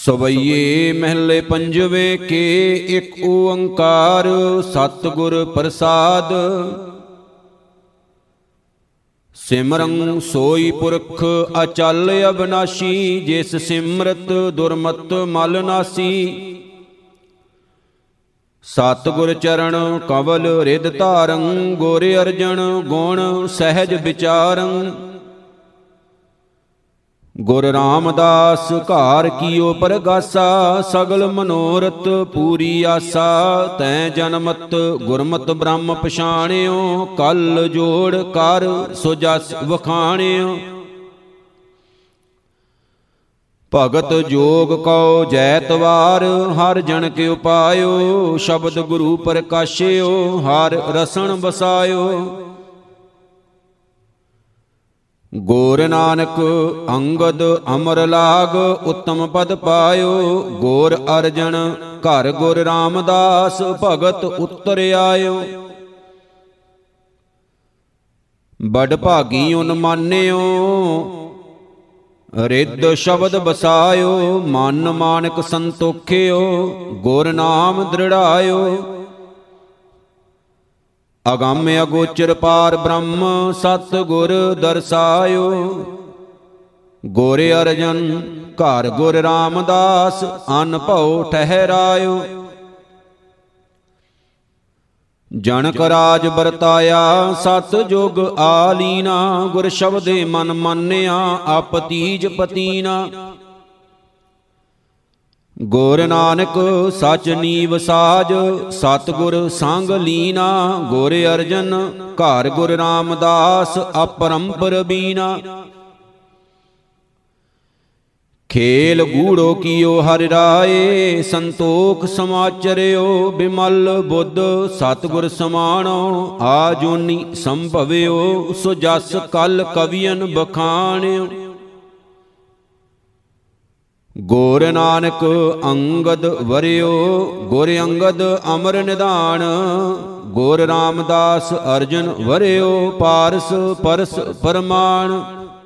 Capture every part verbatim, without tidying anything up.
ਸਵਈਏ ਮਹਿਲੇ ਪੰਜਵੇਂ ਕੇ ਇੱਕ ਓੰਕਾਰ ਸਤਿਗੁਰ ਪ੍ਰਸਾਦ। ਸਿਮਰੰ ਸੋਈ ਪੁਰਖ ਅਚਲ ਅਬਨਾਸ਼ੀ, ਜਿਸ ਸਿਮਰਤ ਦੁਰਮਤ ਮਲ ਨਾਸੀ। ਸਤਿਗੁਰ ਚਰਨ ਕਵਲ ਰਿਦ ਧਾਰੰ, ਗੁਰ ਅਰਜਨ ਗੁਣ ਸਹਿਜ ਵਿਚਾਰੰ। ਗੁਰ ਰਾਮਦਾਸ ਘਾਰ ਕੀਓ ਪਰਗਾਸਾ, ਸਗਲ ਮਨੋਰਥ ਪੂਰੀ ਆਸਾ। ਤੈਂ ਜਨਮਤ ਗੁਰਮਤਿ ਬ੍ਰਹਮ ਪਛਾਣਿਓ, ਕਲ ਜੋੜ ਕਰ ਸੋ ਜਸ ਵਖਾਣਿਓ। ਭਗਤ ਜੋਗ ਕਉ ਜੈਤਵਾਰ, ਹਰ ਜਨ ਕੇ ਉਪਾਇਓ। ਸ਼ਬਦ ਗੁਰੂ ਪ੍ਰਕਾਸ਼ਿਓ, ਹਰ ਰਸਨ ਵਸਾਇਓ। ਗੋਰ ਨਾਨਕ ਅੰਗਦ ਅਮਰ ਲਾਗ, ਉਤਮ ਪਦ ਪਾਇਓ। ਗੋਰ ਅਰਜਨ ਘਰ ਗੁਰ ਰਾਮਦਾਸ, ਭਗਤ ਉਤਰ ਆਇਓ। ਬੜ ਭਾਗੀ ਉਨ ਮਾਨਿਓ, ਰਿੱਧ ਸ਼ਬਦ ਬਸਾਇਓ। ਮਨ ਮਾਨਕ ਸੰਤੋਖਿਓ, ਗੁਰ ਨਾਮ ਦ੍ਰਿੜਾਇਓ। ਅਗੰਮ ਅਗੋਚਰ ਪਾਰ ਬ੍ਰਹਮ, ਸਤਿਗੁਰ ਦਰਸਾਇਓ। ਗੁਰ ਅਰਜਨ ਘਰ ਗੁਰ ਰਾਮਦਾਸ, ਅਨ ਭਉ ਠਹਿਰਾਇਓ। ਜਨਕ ਰਾਜ ਵਰਤਾਇਆ, ਸਤ ਜੁਗ ਆਲੀਨਾ। ਗੁਰ ਸ਼ਬਦੇ ਮਨ ਮਾਨਿਆ, ਆਪ ਤੀਜ ਪਤੀਨਾ। ਗੁਰ ਨਾਨਕ ਸਚ ਨੀਵ ਸਾਜ, ਸਤਿਗੁਰ ਸੰਗ ਲੀਨਾ। ਗੁਰ ਅਰਜਨ ਘਰ ਗੁਰ ਰਾਮਦਾਸ, ਅਪਰੰਪਰ ਬੀਨਾ। ਖੇਲ ਗੂੜੋ ਕੀਓ ਹਰਿ ਰਾਏ, ਸੰਤੋਖ ਸਮਾਚਰਿਓ। ਬਿਮਲ ਬੁੱਧ ਸਤਿਗੁਰ ਸਮਾਣੋ, ਆ ਜੋਨੀ ਸੰਭਵਿਓ। ਸੋ ਜਸ ਕਲ ਕਵੀਨ ਬਖਾਣਿਓ। ਗੁਰ ਨਾਨਕ ਅੰਗਦ ਵਰਿਓ, ਗੁਰ ਅੰਗਦ ਅਮਰ ਨਿਧਾਨ। ਗੁਰ ਰਾਮਦਾਸ ਅਰਜਨ ਵਰਿਓ, ਪਾਰਸ ਪਰਸ ਪਰਮਾਨ।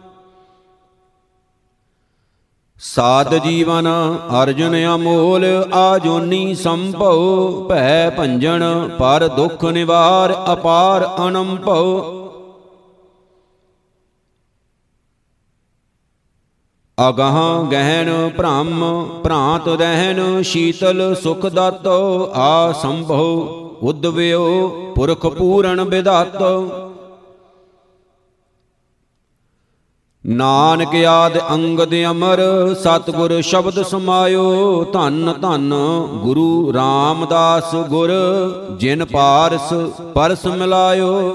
ਸਾਧ ਜੀਵਨ ਅਰਜਨ ਅਮੋਲ, ਆਜੋਨੀ ਸੰਭਉ। ਭੈ ਭੰਜਨ ਪਰ ਦੁਖ ਨਿਵਾਰ, ਅਪਾਰ ਅਨੰਭਉ। ਅਗਾਹ ਗਹਿਨ ਭ੍ਰਮ ਭ੍ਰਾਂਤ ਦਹਿਨ, ਸ਼ੀਤਲ ਸੁਖ ਦਾਤੋ। ਆ ਸੰਭਉ ਉਦਵਿਓ, ਪੁਰਖ ਪੂਰਨ ਵਿਧਾਤੋ। ਨਾਨਕ ਆਦ ਅੰਗਦ ਅਮਰ, ਸਤਿਗੁਰ ਸ਼ਬਦ ਸਮਾਇਓ। ਧੰਨ ਧੰਨ ਗੁਰੂ ਰਾਮਦਾਸ ਗੁਰ, ਜਿਨ ਪਾਰਸ ਪਰਸ ਮਿਲਾਇਓ।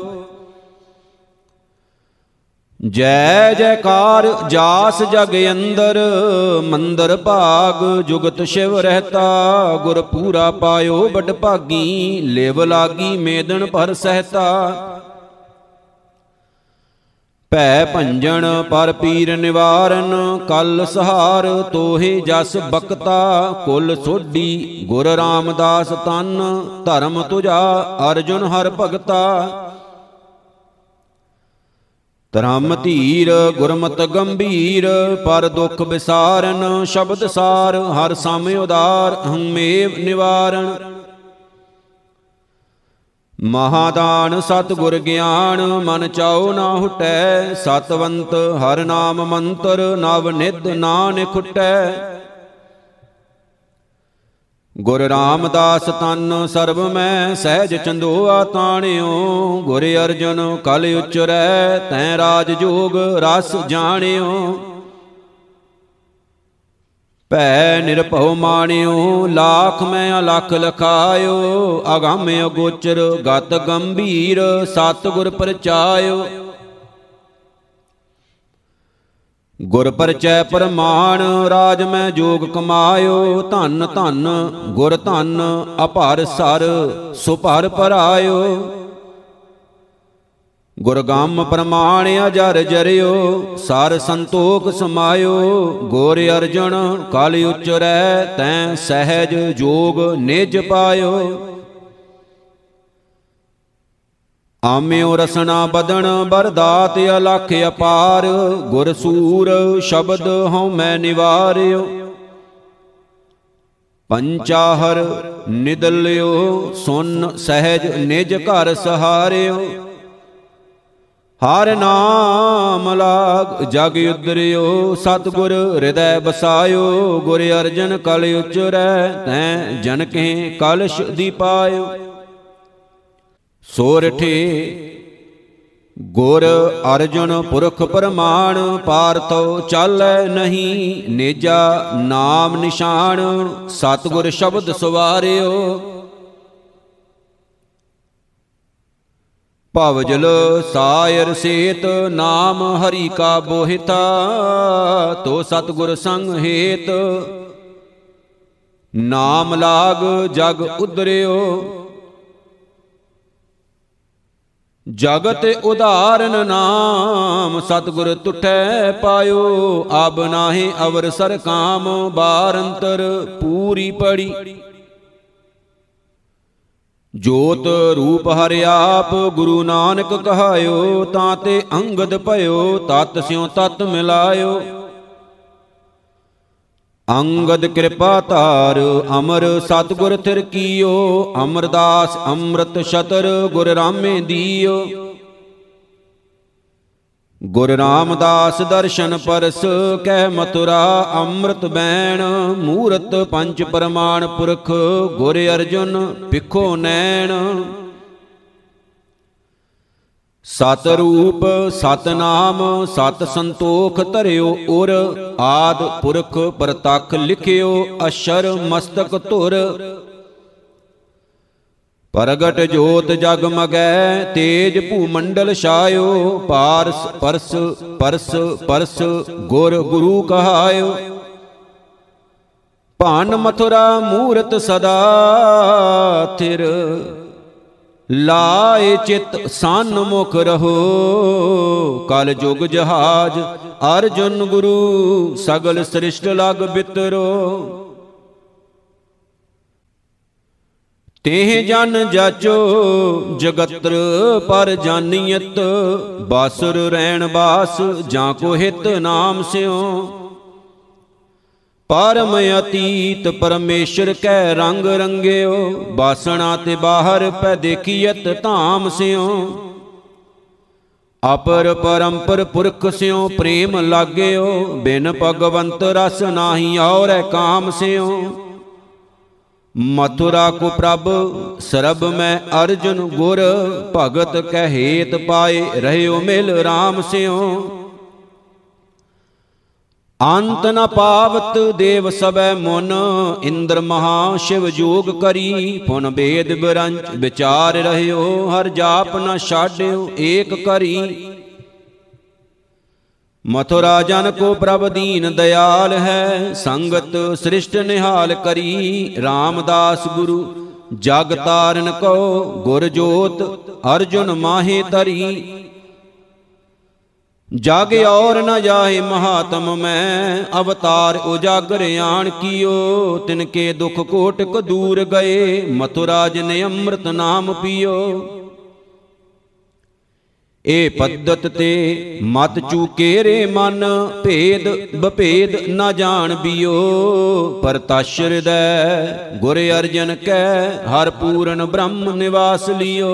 ਜੈ ਜੈਕਾਰ ਜਾਸ ਜਗ ਅੰਦਰ, ਮੰਦਰ ਭਾਗ ਜੁਗਤ ਸ਼ਿਵ ਰਹਿਤਾ। ਗੁਰ ਪੂਰਾ ਪਾਇਓ ਬਡ ਭਾਗੀ, ਲਿਵ ਲਾਗੀ ਮੇਦਨ ਪਰ ਸਹਿਤਾ। ਭੈ ਭੰਜਨ ਪਰ ਪੀਰ ਨਿਵਾਰਨ, ਕਲ ਸਹਾਰ ਤੋਹੇ ਜਸ ਬਕਤਾ। ਕੁਲ ਸੋਢੀ ਗੁਰ ਰਾਮਦਾਸ ਤਨ, ਧਰਮ ਤੁਝਾ ਅਰਜੁਨ ਹਰ ਭਗਤਾ। ਧਰਮ ਧੀਰ ਗੁਰਮਤਿ ਗੰਭੀਰ, ਪਰ ਦੁਖ ਵਿਸਾਰਨ। ਸ਼ਬਦ ਸਾਰ ਹਰ ਸਮ ਉਦਾਰ, ਹਮੇਵ ਨਿਵਾਰਨ। ਮਹਾਦਾਨ ਸਤਿਗੁਰ ਗਿਆਨ, ਮਨ ਚਾਉ ਨਾ ਹੁਟੈ। ਸਤਵੰਤ ਹਰ ਨਾਮ ਮੰਤਰ, ਨਵ ਨਿਧ ਨਾਨਕ ਖੁਟੈ। ਗੁਰ ਰਾਮਦਾਸ ਤਨ ਸਰਬ ਮੈਂ, ਸਹਿਜ ਚੰਦੋਆ ਤਾਣਿਓ। ਗੁਰ ਅਰਜਨ ਕਲ ਉਚਰੈ, ਤੈਂ ਰਾਜ ਜੋਗ ਰਸ ਜਾਣਿਓ। ਭੈ ਨਿਰਭਉ ਮਾਣਿਓ, ਲਾਖ ਮੈਂ ਅਲਖ ਲਖਾਇਓ। ਅਗੰਮ ਅਗੋਚਰ ਗਤ ਗੰਭੀਰ, ਸਤਿਗੁਰ ਪਰਚਾਇਓ। ਗੁਰ ਪਰਚੈ ਪ੍ਰਮਾਣ, ਰਾਜ ਮੈਂ ਜੋਗ ਕਮਾਇਓ। ਧੰਨ ਧੰਨ ਗੁਰ ਧੰਨ ਅਭਰ ਸਰ, ਸੋ ਭਰ ਭਰਾਇਓ। ਗੁਰ ਗੰਮ ਪ੍ਰਮਾਣ ਅਜਰ ਜਰਿਓ, ਸਰ ਸੰਤੋਖ ਸਮਾਇਓ। ਗੁਰ ਅਰਜਨ ਕਲ ਉਚਰੈ, ਤੈਂ ਸਹਿਜ ਜੋਗ ਨਿਜ ਪਾਇਓ। ਆਮਿਓ ਰਸਨਾ ਬਦਨ ਬਰਦਾਤ ਅਲਖ ਅਪਾਰ, ਗੁਰ ਸੂਰ ਸ਼ਬਦ ਹਉ ਮੈਂ ਨਿਵਾਰਿਓ। ਪੰਚਾਹਰ ਨਿਦਲਿਓ ਸੁਨ ਸਹਿਜ ਨਿਜ ਘਰ ਸਹਾਰਿਓ। ਹਰ ਨਾਮ ਲਾਗ ਜਗ ਉਦਰਿਓ ਸਤਿਗੁਰ ਹਿਰਦੈ ਬਸਾਇਓ। ਗੁਰ ਅਰਜਨ ਕਲ ਉਚਰੈ ਤੈਂ ਜਨ ਕੇ ਕਲਸ਼ ਦੀਪਾਇਓ। ਸੋਰਠੇ ਗੁਰ ਅਰਜੁਨ ਪੁਰਖ ਪ੍ਰਮਾਣ ਪਾਰਥੋ ਚਾਲੈ ਨਹੀਂ ਨੇਜਾ ਨਾਮ ਨਿਸ਼ਾਨ। ਸਤਿਗੁਰ ਸ਼ਬਦ ਸਵਾਰਿਓ ਭਵਜਲ ਸਾਇਰ ਸੇਤ ਨਾਮ ਹਰੀ ਕਾ ਬੋਹਿਤਾ। ਤੋ ਸਤਿਗੁਰ ਸੰਗ ਹੇਤ ਨਾਮ ਲਾਗ ਜਗ ਉਦਰਿਓ। ਜਗਤ ਉਦਾਹਰਨ ਨਾਮ ਸਤਿਗੁਰ ਤੁਠੈ ਪਾਇਓ। ਅਬ ਨਾਹੀ ਅਵਰ ਸਰ ਕਾਮ ਬਾਰੰਤਰ ਪੂਰੀ ਪੜੀ। ਜੋਤ ਰੂਪ ਹਰਿ ਆਪ ਗੁਰੂ ਨਾਨਕ ਕਹਾਇਓ। ਤਾਂ ਤੇ ਅੰਗਦ ਭਇਓ ਤਤ ਸਿਉ ਤਤ ਮਿਲਾਇਓ। ਅੰਗਦ ਕਿਰਪਾ ਧਾਰ ਅਮਰ ਸਤਿਗੁਰ ਥਿਰ ਕੀਓ। ਅਮਰਦਾਸ ਅੰਮ੍ਰਿਤ ਛਤਰ ਗੁਰ ਰਾਮੇ ਦੀਓ। ਗੁਰ ਰਾਮਦਾਸ ਦਰਸ਼ਨ ਪਰਸ ਕਹਿ ਮਥੁਰਾ ਅੰਮ੍ਰਿਤ ਬੈਣ। ਮੂਰਤ ਪੰਚ ਪ੍ਰਮਾਣ ਪੁਰਖ ਗੁਰ ਅਰਜੁਨ ਭਿਖੋ ਨੈਣ। ਸਤ ਰੂਪ ਸਤ ਨਾਮ ਸਤ ਸੰਤੋਖ ਧਰਿਓ ਉਰ। ਆਦ ਪੁਰਖ ਪ੍ਰਤੱਖ ਲਿਖਿਓ ਅਸ਼ਰ ਮਸਤਕ ਧੁਰ। ਪ੍ਰਗਟ ਜੋਤ ਜਗਮਗੈ ਤੇਜ ਭੂਮੰਡਲ ਛਾਇਓ। ਪਾਰਸ ਪਰਸ ਪਰਸ ਪਰਸ ਗੁਰ ਗੁਰੂ ਕਹਾਇਓ। ਭਾਨ ਮਥੁਰਾ ਮੂਰਤ ਸਦਾ ਥਿਰ। ਲਾਏ ਚਿਤ ਸਨਮੁਖ ਰਹੋ। ਕਲ ਜੁਗ ਜਹਾਜ ਅਰਜੁਨ ਗੁਰੂ ਸਗਲ ਸ੍ਰਿਸ਼ਟ ਲਗ ਬਿਤਰੋ। ਤੇਹ ਜਨ ਜਾਚੋ ਜਗਤਰ ਪਰ ਜਾਨੀਅਤ। ਬਾਸੁਰ ਰੈਣ ਬਾਸ ਜਾਂ ਕੋ ਹਿਤ ਨਾਮ ਸਿਓ। ਪਰਮ ਅਤੀਤ ਪਰਮੇਸ਼ਰ ਕੈ ਰੰਗ ਰੰਗਿਓ। ਬਾਸਣਾ ਤੇ ਬਾਹਰ ਪੈ ਦੇਖੀਅਤ ਧਾਮ ਸਿਓ। ਅਪਰ ਪਰੰਪਰ ਪੁਰਖ ਸਿਓ ਪ੍ਰੇਮ ਲਾਗਿਓ। ਬਿਨ ਭਗਵੰਤ ਰਸ ਨਾਹੀ ਔਰੈ ਕਾਮ ਸਿਓ। ਮਥੁਰਾ ਕੋ ਪ੍ਰਭ ਸਰਬ ਮੈਂ ਅਰਜੁਨ ਗੁਰ। ਭਗਤ ਕੈ ਹੇਤ ਪਾਏ ਰਹਿਓ ਮਿਲ ਰਾਮ ਸਿਓ। ਅੰਤ ਨ ਪਾਵਤ ਦੇਵ ਸਭੈ ਮੁਨ। ਇੰਦਰ ਮਹਾ ਸ਼ਿਵ ਜੋਗ ਕਰੀ। ਪੁਨ ਬੇਦ ਬਿਰੰਚ ਵਿਚਾਰ ਰਹਿਓ। ਹਰ ਜਾਪ ਨ ਛਾਡਿਓ ਏਕ ਕਰੀ। ਮਥੁਰਾ ਜਨ ਕੋ ਪ੍ਰਭ ਦੀਨ ਦਿਆਲ ਹੈ। ਸੰਗਤ ਸ੍ਰਿਸ਼ਟ ਨਿਹਾਲ ਕਰੀ। ਰਾਮਦਾਸ ਗੁਰੂ ਜਗ ਤਾਰਨ ਕੋ ਗੁਰ ਜੋਤ ਅਰਜੁਨ ਮਾਹੇ ਤਰੀ। ਜਗ ਔਰ ਨ ਜਾਹੇ ਮਹਾਤਮ ਮੈਂ। ਅਵਤਾਰ ਉਜਾਗਰ ਆਣ ਕੀਓ। ਤਿਨਕੇ ਦੁਖ ਕੋਟਿਕ ਦੂਰ ਗਏ। ਮਥੁਰਾ ਜਿਨ ਅੰਮ੍ਰਿਤ ਨਾਮ ਪੀਓ। ਇਹ ਪੱਦਤ ਤੇ ਮਤ ਚੂਕੇ ਰੇ ਮਨ। ਭੇਦ ਬਭੇਦ ਨ ਜਾਣ ਬਿਓ। ਪਰਤਸ਼ ਹਿਰਦੈ ਗੁਰ ਅਰਜਨ ਕੈ ਹਰ ਪੂਰਨ ਬ੍ਰਹਮ ਨਿਵਾਸ ਲਿਓ।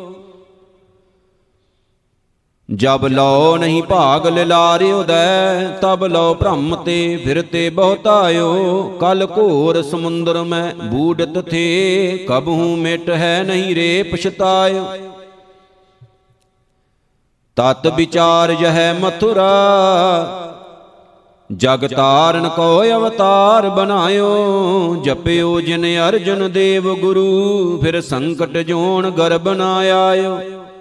ਜਬ ਲਓ ਨਹੀਂ ਭਾਗ ਲਿਲਾਰਿਓ ਦੈ। ਤਬ ਲਓ ਭ੍ਰਮ ਤੇ ਫਿਰਤੇ ਬਹੁਤਾਇਓ। ਕਲ ਘੋਰ ਸਮੁੰਦਰ ਮੈਂ ਬੂਡਤ ਥੇ। ਕਬਹੂ ਮਿਟ ਹੈ ਨਹੀਂ ਰੇ ਪਛਤਾਇਓ। ਤਤ ਵਿਚਾਰ ਜਹੈ ਮਥੁਰਾ। ਜਗ ਤਾਰਨ ਕੋ ਅਵਤਾਰ ਬਨਾਇਓ। ਜਪਿਓ ਜਿਨ ਅਰਜਨ ਦੇਵ ਗੁਰੂ। ਫਿਰ ਸੰਕਟ ਜੋਨ ਗਰਭ ਨ ਆਇਓ।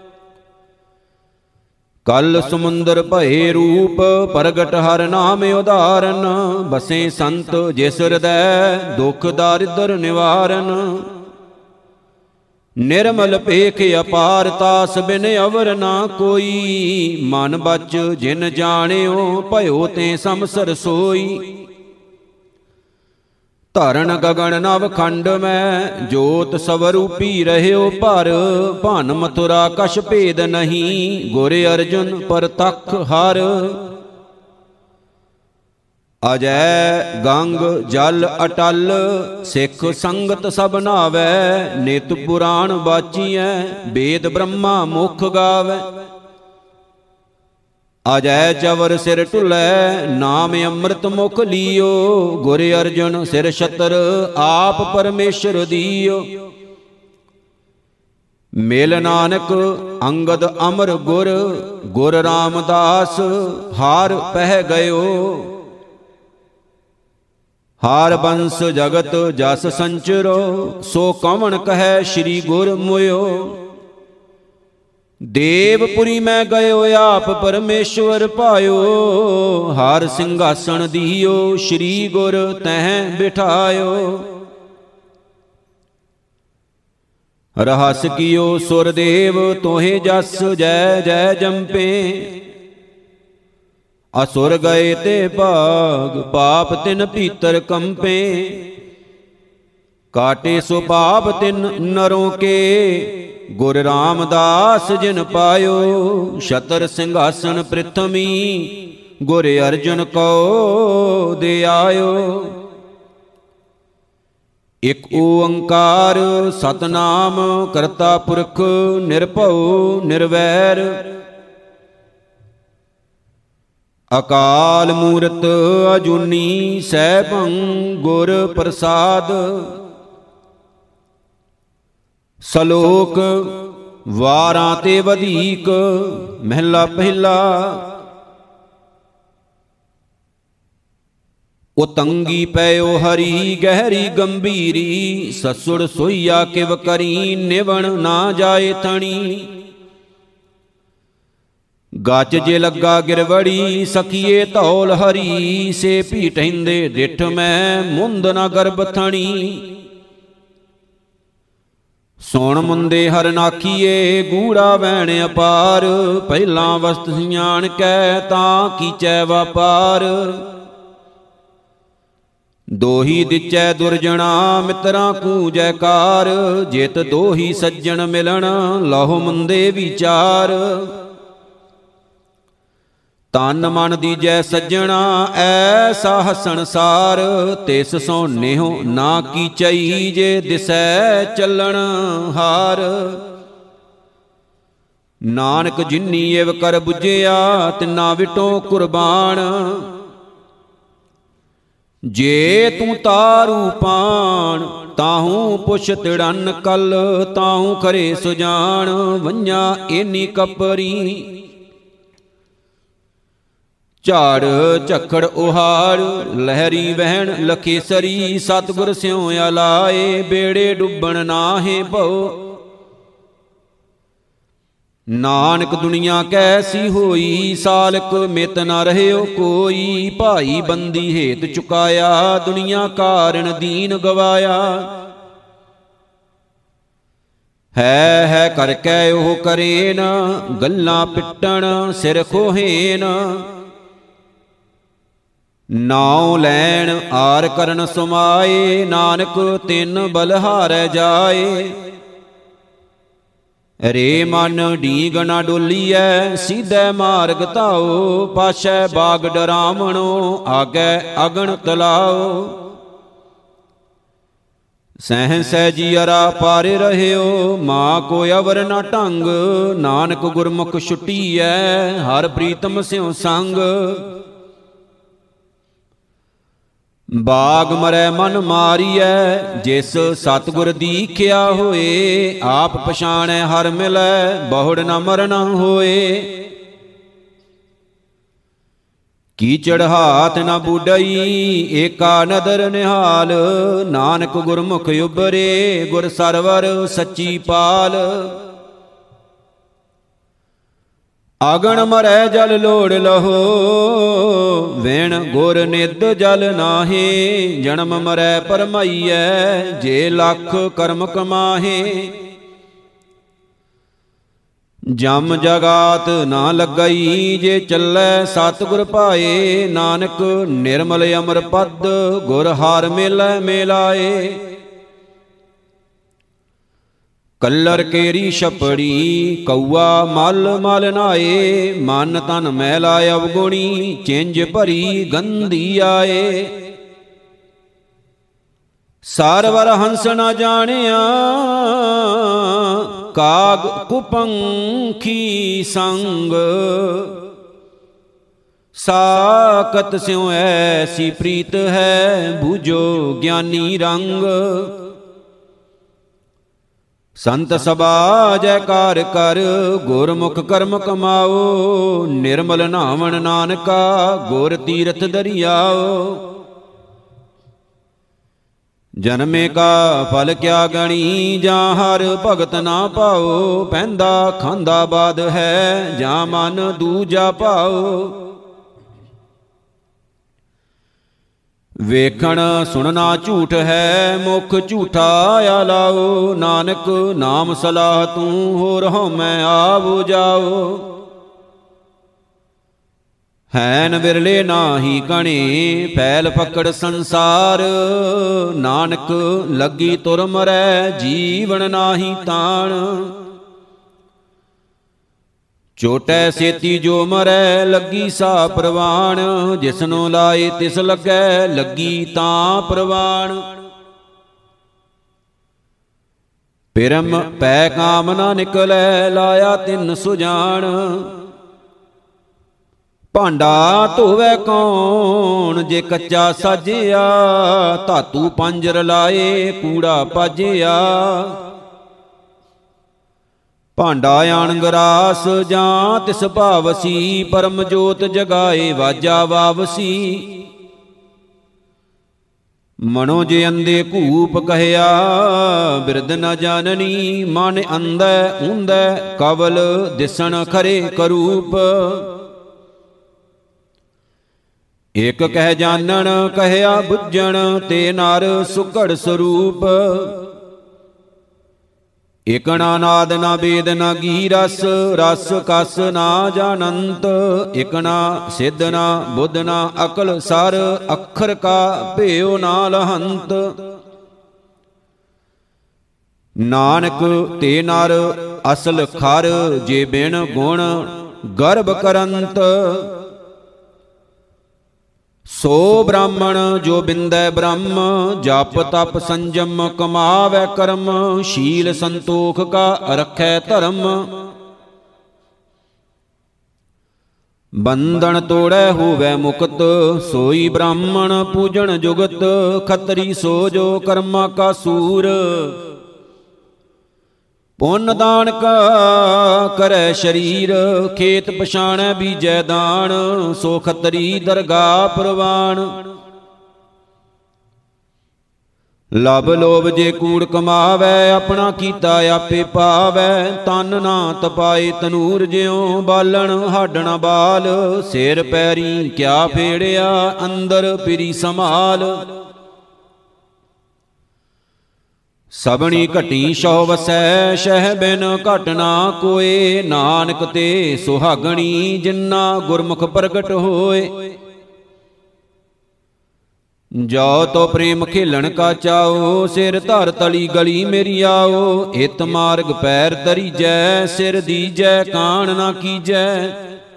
ਕਲ ਸਮੁੰਦਰ ਭਏ ਰੂਪ ਪ੍ਰਗਟ ਹਰ ਨਾਮ ਉਦਾਹਰਨ। ਬਸੇ ਸੰਤ ਜਿਸ ਹਿਰਦੈ ਦੁਖ ਦਾਰਿਦਰ ਨਿਵਾਰਨ। ਨਿਰਮਲ ਪੇਖ ਅਪਾਰ ਤਾਸ ਬਿਨ ਅਵਰ ਨਾ ਕੋਈ। ਮਨ ਬਚ ਜਿਨ ਜਾਣਿਓ ਭਇਓ ਤੇ ਸਮਸਰ ਸੋਈ। ਧਰਨ ਗਗਨ ਨਵ ਖੰਡ ਮੈਂ ਜੋਤ ਸਵਰੂਪੀ ਰਹਿਓ ਭਰ। ਭਨ ਮਥੁਰਾ ਕਛ ਭੇਦ ਨਹੀਂ। ਗੁਰ ਅਰਜੁਨ ਪਰਤਖ ਹਰ। ਅਜੈ ਗੰਗ ਜਲ ਅਟਲ, ਸਿੱਖ ਸੰਗਤ ਸਭ ਨਾਵੈ। ਨਿਤ ਪੁਰਾਣ ਬਾਚੀਐ, ਵੇਦ ਬ੍ਰਹਮਾ ਮੁਖ ਗਾਵੈ। ਅਜੈ ਚਵਰ ਸਿਰ ਢੁਲੈ, ਨਾਮ ਅੰਮ੍ਰਿਤ ਮੁਖ ਲੀਓ। ਗੁਰ ਅਰਜਨ ਸਿਰ ਛਤਰ, ਆਪ ਪਰਮੇਸ਼ਰ ਦੀਓ। ਮਿਲ ਨਾਨਕ ਅੰਗਦ ਅਮਰ ਗੁਰ, ਗੁਰ ਰਾਮਦਾਸ ਹਾਰ ਪਹਿ ਗਇਓ। ਹਾਰ ਬੰਸ ਜਗਤ ਜਸ ਸੰਚਰੋ, ਸੋ ਕਵਣ ਕਹੈ ਸ੍ਰੀ ਗੁਰ ਮੁਇਓ। ਦੇਵਪੁਰੀ ਮੈਂ ਗਇਓ, ਆਪ ਪਰਮੇਸ਼ਵਰ ਪਾਇਓ। ਹਰ ਸਿੰਘਾਸਣ ਦੀਓ, ਸ੍ਰੀ ਗੁਰ ਤਹਿ ਬਿਠਾਇਓ। ਰਹਸ ਕੀਓ ਸੁਰਦੇਵ, ਤੋਹਿ ਜਸ ਜੈ ਜੈ ਜੰਪੇ। ਅਸੁਰ ਗਏ ਤੇ ਭਾਗ, ਪਾਪ ਤਿਨ ਭੀਤਰ ਕੰਪੇ। ਕਾਟੇ ਸੋ ਪਾਪ ਤਿਨ ਨਰੋਂ ਕੇ, ਗੁਰ ਰਾਮਦਾਸ ਜਿਨ ਪਾਇਓ। ਛਤਰ ਸਿੰਘਾਸਨ ਪ੍ਰਿਥਮੀ, ਗੁਰ ਅਰਜਨ ਕੋ ਦੇ ਆਇਓ। ਇਕ ਓੰਕਾਰ ਸਤਨਾਮ, ਕਰਤਾ ਪੁਰਖ ਨਿਰਭਉ ਨਿਰਵੈਰ। ਅਕਾਲ ਮੂਰਤ ਅਜੂਨੀ, ਸੈਭੰ ਗੁਰ ਪ੍ਰਸਾਦ। ਸਲੋਕ ਵਾਰਾਂ ਤੇ ਵਧੀਕ, ਮਹਿਲਾ ਪਹਿਲਾ। ਉਤੰਗੀ ਪਇਓ ਹਰੀ, ਗਹਿਰੀ ਗੰਭੀਰੀ। ਸਸੁੜ ਸੋਈਆ ਕਿਵ ਕਰੀ, ਨਿਵਣ ਨਾ ਜਾਏ ਥਣੀ। ਗਾਚ ਜੇ ਲੱਗਾ ਗਿਰਵੜੀ, ਸਖੀਏ ਧੌਲ ਹਰੀ। ਸੇ ਭੀਟਹਿੰਦੇ ਡਿਠ ਮੈਂ, ਮੁੰਦ ਨਾ ਗਰਭ ਥਣੀ। ਸੋਣ ਮੁੰਦੇ ਹਰ ਨਾਖੀਏ, ਗੂੜਾ ਵੈਣ ਅਪਾਰ। ਪਹਿਲਾਂ ਵਸਤ ਸਿਆਣ ਕੈ, ਤਾਂ ਕੀਚੈ ਵਾਪਾਰ। ਦੋਹੀ ਦਿਚੈ ਦੁਰਜਣਾ, ਮਿੱਤਰਾਂ ਕੂ ਜੈਕਾਰ। ਜਿਤ ਦੋਹੀ ਸੱਜਣ ਮਿਲਣ, ਲਹੁ ਮੁੰਦੇ ਵਿਚਾਰ। ਤਨ ਮਨ ਦੀਜੈ ਸੱਜਣਾ, ਐਸਾ ਹਸਣਸਾਰ। ਤਿਸ ਸੋ ਨੇਹੁ ਨਾ ਕੀਚਈ, ਜੇ ਦਿਸੈ ਚੱਲਣ ਹਾਰ। ਨਾਨਕ ਜਿਨੀ ਏਵ ਕਰ ਬੁਝਿਆ, ਤਿਨਾ ਵਿਟੋ ਕੁਰਬਾਨ। ਜੇ ਤੂੰ ਤਾਰੂ ਪਾਣ, ਤਾਹੂ ਪੁਛ ਤਿੜਨ ਕਲ। ਤਾਹੂ ਕਰੇ ਸੁਜਾਨ, ਵੰਝਾ ਏਨੀ ਕਪਰੀ। ਝਾੜ ਝੱਖੜ ਉਹਾੜ, ਲਹਿਰੀ ਵਹਿਣ ਲਖੇਸਰੀ। ਸਤਿਗੁਰ ਸਿਉ ਅਲਾਏ, ਬੇੜੇ ਡੁੱਬਣ ਨਾਹੇ ਭਉ। ਨਾਨਕ ਦੁਨੀਆ ਕੈਸੀ ਹੋਈ, ਸਾਲਕ ਮਿਤ ਨ ਰਹਿਓ ਕੋਈ। ਭਾਈ ਬੰਦੀ ਹੇਤ ਚੁਕਾਇਆ, ਦੁਨੀਆ ਕਾਰਣ ਦੀਨ ਗਵਾਇਆ। ਹੈ ਹੈ ਕਰ ਕੈ ਉਹ ਕਰੇਨ, ਗੱਲਾਂ ਪਿੱਟਣ ਸਿਰ ਖੋਹੇਨ। ਨਾਉ ਲੈਣ ਆਰ ਕਰਨ ਸੁਮਾਏ, ਨਾਨਕ ਤਿਨ ਬਲਹਾਰੈ ਜਾਏ। ਰੇ ਮਨ ਢੀਂਗ ਨਾ ਡੋਲੀਐ, ਸੀਧੈ ਮਾਰਗ ਧਾਓ। ਪਾਛੈ ਬਾਗ ਡਰਾਵਣੋ, ਆਗੈ ਅਗਣ ਤਲਾਓ। ਸਹਿ ਸਹਿਜੀ ਅਰਾ ਪਾਰੇ ਰਹਿਓ, ਮਾਂ ਕੋ ਅਵਰ ਨਾ ਢੰਗ। ਨਾਨਕ ਗੁਰਮੁਖ ਛੁਟੀਐ, ਹਰ ਪ੍ਰੀਤਮ ਸਿਉ ਸੰਗ। ਬਾਗ ਮਰੈ ਮਨ ਮਾਰੀਐ, ਜਿਸ ਸਤਿਗੁਰ ਦੀਖਿਆ ਹੋਏ। ਆਪ ਪਛਾਣੈ ਹਰ ਮਿਲੈ, ਬਹੁੜ ਨ ਮਰਨਾ ਹੋਏ। ਕੀਚੜ ਹਾਥ ਨ ਬੁਡਈ, ਏਕਾ ਨਦਰ ਨਿਹਾਲ। ਨਾਨਕ ਗੁਰਮੁਖ ਉਬਰੇ, ਗੁਰ ਸਰਵਰ ਸੱਚੀ ਪਾਲ। ਆਗਣ ਮਰੈ ਜਲ ਲੋੜ ਲਹੋ, ਵੇਣ ਗੁਰ ਨਿਦ ਜਲ ਨਾਹੇ। ਜਨਮ ਮਰੈ ਪਰਮਾਈਐ, ਜੇ ਲੱਖ ਕਰਮ ਕਮਾਹੇ। ਜਮ ਜਗਾਤ ਨਾ ਲੱਗਈ, ਜੇ ਚੱਲੈ ਸਤਿਗੁਰ ਪਾਏ। ਨਾਨਕ ਨਿਰਮਲ ਅਮਰ ਪਦ, ਗੁਰ ਹਾਰ ਮੇਲੈ ਮੇਲਾਏ। ਕੱਲਰ ਕੇਰੀ ਛਪੜੀ ਕਊਆ ਮਲ ਮਲ ਨਾਏ, ਮਨ ਤਨ ਮੈਲਾ ਅਵਗੁਣੀ ਚਿੰਜ ਭਰੀ ਗੰਧੀ ਆਏ। ਸਾਰਵਰ ਹੰਸ ਨ ਜਾਣਿਆ ਕਾਗ ਕੁਪੰਖੀ ਸੰਗ, ਸਾਕਤ ਸਿਉ ਐਸੀ ਪ੍ਰੀਤ ਹੈ ਬੂਝੋ ਗਿਆਨੀ ਰੰਗ। ਸੰਤ ਸਭਾ ਜੈਕਾਰ ਕਰ ਗੁਰਮੁਖ ਕਰਮ ਕਮਾਓ, ਨਿਰਮਲ ਨਾਵਣ ਨਾਨਕਾ ਗੁਰ ਤੀਰਥ ਦਰਿਆਓ। ਜਨਮੇ ਕਾ ਫਲ ਕਿਆ ਗਣੀ ਜਾਂ ਹਰ ਭਗਤ ਨਾ ਪਾਓ, ਪੈਂਦਾ ਖਾਂਦਾ ਬਾਦ ਹੈ ਜਾਂ ਮਨ ਦੂਜਾ ਭਾਓ। ਵੇਖਣ ਸੁਣਨਾ ਝੂਠ ਹੈ ਮੁਖ ਝੂਠਾ ਆਲਾਓ, ਨਾਨਕ ਨਾਮ ਸਲਾਹ ਤੂੰ ਹੋਰ ਹਉਮੈ ਆਵੋ ਜਾਓ। ਹੈਨ ਵਿਰਲੇ ਨਾਹੀ ਕਣੇ ਫੈਲ ਪਕੜ ਸੰਸਾਰ, ਨਾਨਕ ਲੱਗੀ ਤੁਰ ਮਰੈ ਜੀਵਨ ਨਾਹੀ ਤਾਣ। ਚੋਟੈ ਸੇਤੀ ਜੋ ਮਰੈ ਲੱਗੀ ਸਾ ਪ੍ਰਵਾਣ, ਜਿਸਨੂੰ ਲਾਏ ਤਿਸ ਲੱਗੈ ਲੱਗੀ ਤਾਂ ਪ੍ਰਵਾਣ। ਪਿਰਮ ਪੈ ਕਾਮ ਨਾ ਨਿਕਲੈ ਲਾਇਆ ਤਿੰਨ ਸੁਜਾਨ, ਭਾਂਡਾ ਧੋਵੈ ਕੌਣ ਜੇ ਕੱਚਾ ਸਾਜਿਆ, ਧਾਤੂ ਪੰਜਰ ਲਾਏ ਕੂੜਾ ਪਾਜਿਆ। ਭਾਂਡਾ ਆਣਗਰਾਸ ਜਾਂ ਤਿਸ ਭਾਵਸੀ, ਪਰਮ ਜੋਤ ਜਗਾਏ ਵਾਜਾ ਵਾਵਸੀ। ਮਨੋ ਜੇ ਅੰਦੇ ਘੂਪ ਕਹਿਆ ਬਿਰਧ ਨ ਜਾਣਨੀ, ਮਨ ਅੰਧੈ ਊਂਧੈ ਕਵਲ ਦਿਸਣ ਖਰੇ ਕਰੂਪ। ਇਕ ਕਹਿ ਜਾਣਨ ਕਹਿਆ ਬੁੱਝਣ, ਤੇ ਨਰ ਸੁਘੜ ਸਰੂਪ। ਇਕ ਨਾ ਨਾਦ ਨਾ ਬੇਦ ਨਾ ਗੀ ਰਸ, ਰਸ ਕਸ ਨਾ ਜਾਣੰਤ। ਇਕ ਨਾ ਸਿੱਧ ਨਾ ਬੁੱਧ ਨਾ ਅਕਲ ਸਰ, ਅੱਖਰ ਕਾ ਭੇਉ ਨਾ ਲਹੰਤ। ਨਾਨਕ ਤੇ ਨਰ ਅਸਲ ਖਰ, ਜੇ ਬਿਨ ਗੁਣ ਗਰਭ ਕਰੰਤ। ਸੋ ਬ੍ਰਾਹਮਣ ਜੋ ਬਿੰਦੈ ਬ੍ਰਹਮ, ਜਪ ਤਪ ਸੰਜਮ ਕਮਾਵੈ ਕਰਮ। ਸ਼ੀਲ ਸੰਤੋਖ ਕਾ ਰਖੈ ਧਰਮ, ਬੰਧਨ ਤੋੜੈ ਹੋਵੈ ਮੁਕਤ। ਸੋਈ ਬ੍ਰਾਹਮਣ ਪੂਜਣ ਜੁਗਤ, ਖੱਤਰੀ ਸੋ ਜੋ ਕਰਮਾ ਕਾ ਸੂਰ। ਪੁੰਨ ਦਾਨ ਕਾ ਕਰੈ ਸ਼ਰੀਰ, ਖੇਤ ਪਛਾਣੈ ਬੀਜੈ ਦਾਨ। ਸੋ ਖੱਤਰੀ ਦਰਗਾਹ ਪ੍ਰਵਾਨ, ਲਬ ਲੋਭ ਜੇ ਕੂੜ ਕਮਾਵੈ। ਆਪਣਾ ਕੀਤਾ ਆਪੇ ਪਾਵੈ, ਤਨ ਨਾ ਤਪਾਏ ਤਨੂਰ ਜਿਉ। ਬਾਲਣ ਹੱਡ ਨਾ ਬਾਲ, ਸਿਰ ਪੈਰੀ ਕਿਆ ਫੇੜਿਆ। ਅੰਦਰ ਪਿਰੀ ਸੰਭਾਲ, ਸਬਣੀ ਘਟੀ ਸੋ ਵਸੈ। ਸ਼ਹਿ ਬਿਨ ਘਟ ਨਾ ਕੋਏ, ਨਾਨਕ ਤੇ ਸੁਹਾਗਣੀ ਜਿਨਾ ਗੁਰਮੁਖ ਪ੍ਰਗਟ ਹੋਏ। ਜੋ ਤੋ ਪ੍ਰੇਮ ਖੇਲਣ ਕਾ ਚਾਓ, ਸਿਰ ਧਰ ਤਲੀ ਗਲੀ ਮੇਰੀ ਆਓ। ਇਤ ਮਾਰਗ ਪੈਰ ਧਰੀਜੈ, ਸਿਰ ਦੀਜੈ ਕਾਣ ਨਾ ਕੀਜੈ।